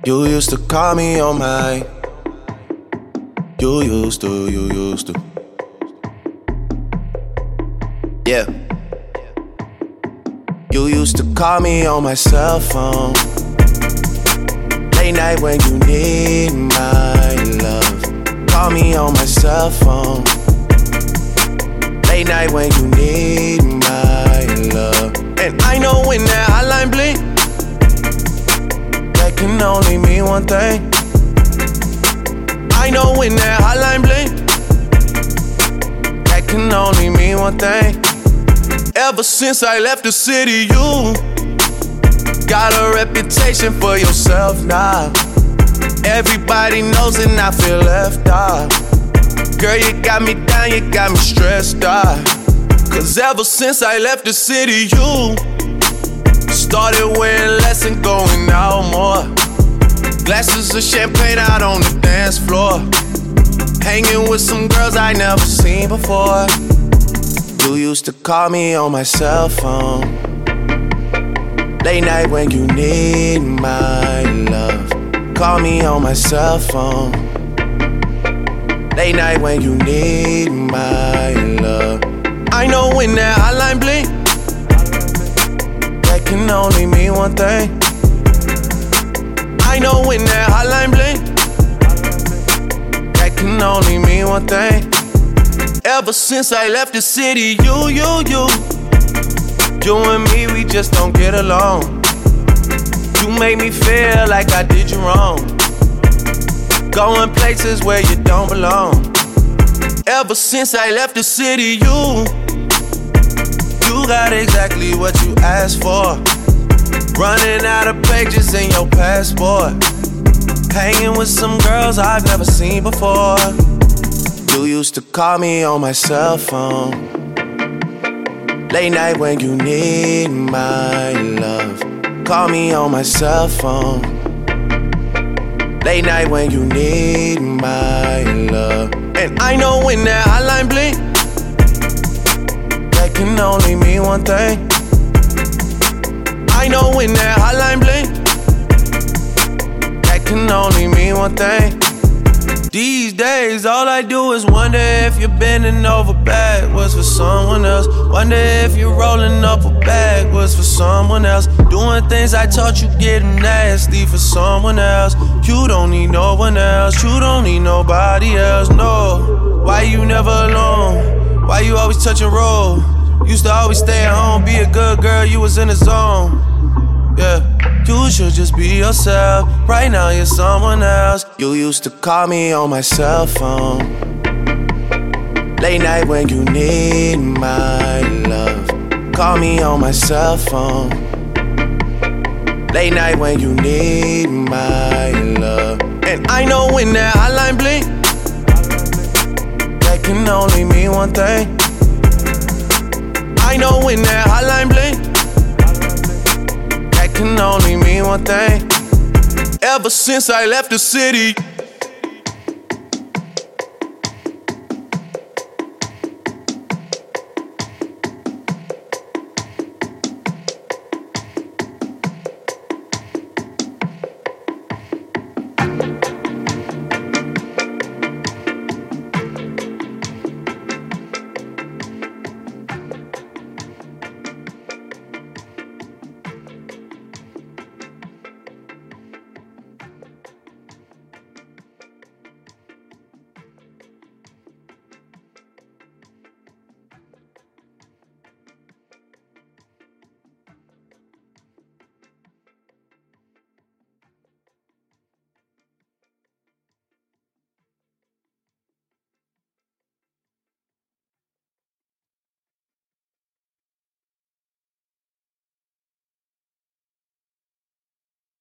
You used to call me on my. You used to. Yeah. You used to call me on my cell phone. Late night when you need my love. Call me on my cell phone. Late night when you need my love. And I know when that hotline blink, that can only mean one thing. I know when that hotline blink, that can only mean one thing. Ever since I left the city, you got a reputation for yourself now. Everybody knows and I feel left out. Girl, you got me down, you got me stressed out. Cause ever since I left the city, you started wearing less and going out more. Glasses of champagne out on the dance floor. Hanging with some girls I never seen before. You used to call me on my cell phone. Late night when you need my love. Call me on my cell phone. Late night when you need my love. I know when that hotline blink, that can only mean one thing. I know when that hotline blink, that can only mean one thing. Ever since I left the city, you and me, we just don't get along. You made me feel like I did you wrong. Going places where you don't belong. Ever since I left the city, you got exactly what you asked for. Running out of pages in your passport. Hanging with some girls I've never seen before. You used to call me on my cell phone. Late night when you need my love. Call me on my cell phone. Late night when you need my love. And I know when that hotline blink, that can only mean one thing. I know when that hotline blink, that can only mean one thing. These days, all I do is wonder if you're bending over backwards for someone else. Wonder if you're rolling up a backwards for someone else. Doing things I taught you getting nasty for someone else. You don't need no one else. You don't need nobody else, no. Why you never alone? Why you always touch and roll? Used to always stay at home, be a good girl, you was in the zone. Yeah. You should just be yourself. Right now you're someone else. You used to call me on my cell phone. Late night when you need my love. Call me on my cell phone. Late night when you need my love. And I know when that hotline blink, that can only mean one thing. I know when that hotline blink, can only mean one thing. Ever since I left the city,